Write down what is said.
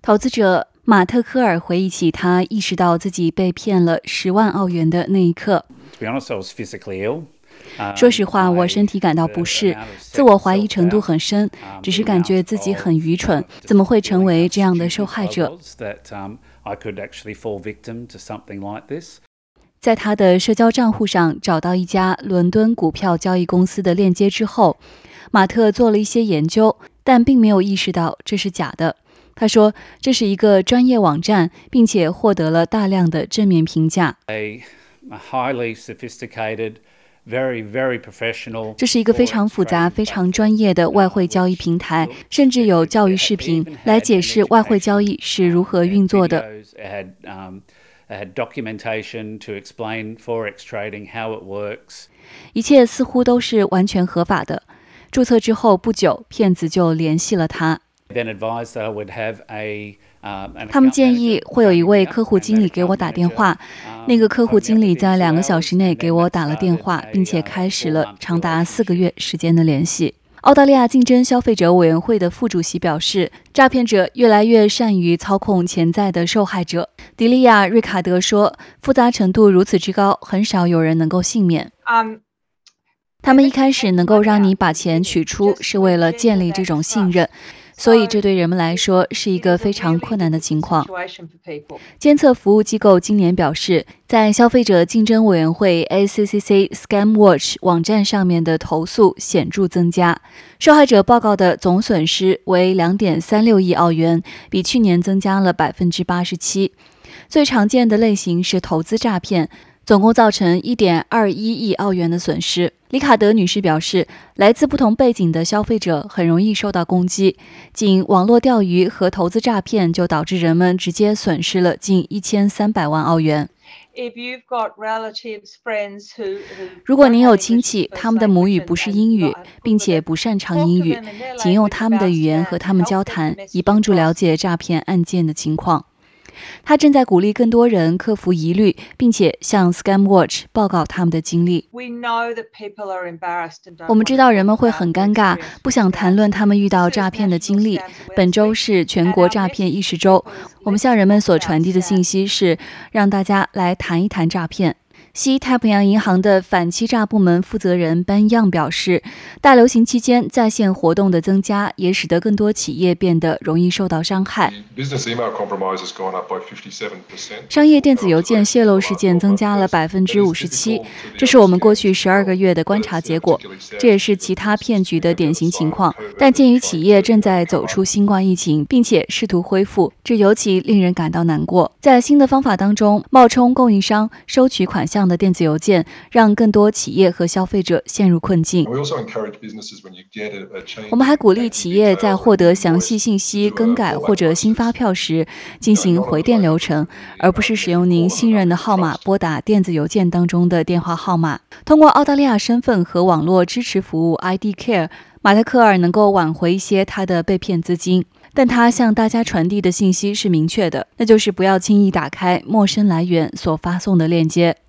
投资者马特科尔回忆起他意识到自己被骗了10万澳元的那一刻。说实话，我身体感到不适，自我怀疑程度很深，只是感觉自己很愚蠢，怎么会成为这样的受害者？在他的社交账户上找到一家伦敦股票交易公司的链接之后，马特做了一些研究，但并没有意识到这是假的。他说这是一个专业网站，并且获得了大量的正面评价。这是一个非常复杂、非常专业的外汇交易平台，甚至有教育视频来解释外汇交易是如何运作的。一切似乎都是完全合法的。注册之后不久，骗子就联系了他。他们建议会有一位客户经理给我打电话，那个客户经理在2个小时内给我打了电话，并且开始了长达4个月时间的联系。澳大利亚竞争消费者委员会的副主席表示，诈骗者越来越善于操控潜在的受害者。迪利亚·瑞卡德说，复杂程度如此之高，很少有人能够幸免。他们一开始能够让你把钱取出，是为了建立这种信任，所以这对人们来说是一个非常困难的情况。监测服务机构今年表示，在消费者竞争委员会 ACCC Scam Watch 网站上面的投诉显著增加，受害者报告的总损失为 2.36 亿澳元，比去年增加了 87%。最常见的类型是投资诈骗，总共造成 1.21 亿澳元的损失。里卡德女士表示，来自不同背景的消费者很容易受到攻击，仅网络钓鱼和投资诈骗就导致人们直接损失了近1300万澳元。如果您有亲戚，他们的母语不是英语，并且不擅长英语，请用他们的语言和他们交谈，以帮助了解诈骗案件的情况。他正在鼓励更多人克服疑虑，并且向 Scam Watch 报告他们的经历。我们知道人们会很尴尬，不想谈论他们遇到诈骗的经历。本周是全国诈骗意识周，我们向人们所传递的信息是让大家来谈一谈诈骗。西太平洋银行的反欺诈部门负责人班样表示，大流行期间在线活动的增加也使得更多企业变得容易受到伤害。商业电子邮件泄露事件增加了 57%， 这是我们过去12个月的观察结果，这也是其他骗局的典型情况。但鉴于企业正在走出新冠疫情，并且试图恢复，这尤其令人感到难过。在新的方法当中，冒充供应商收取款项的电子邮件让更多企业和消费者陷入困境。我们还鼓励企业在获得详细信息更改或者新发票时进行回电流程，而不是使用您信任的号码拨打电子邮件当中的电话号码。通过澳大利亚身份和网络支持服务 ID Care， 马特科尔能够挽回一些他的被骗资金，但他向大家传递的信息是明确的，那就是不要轻易打开陌生来源所发送的链接。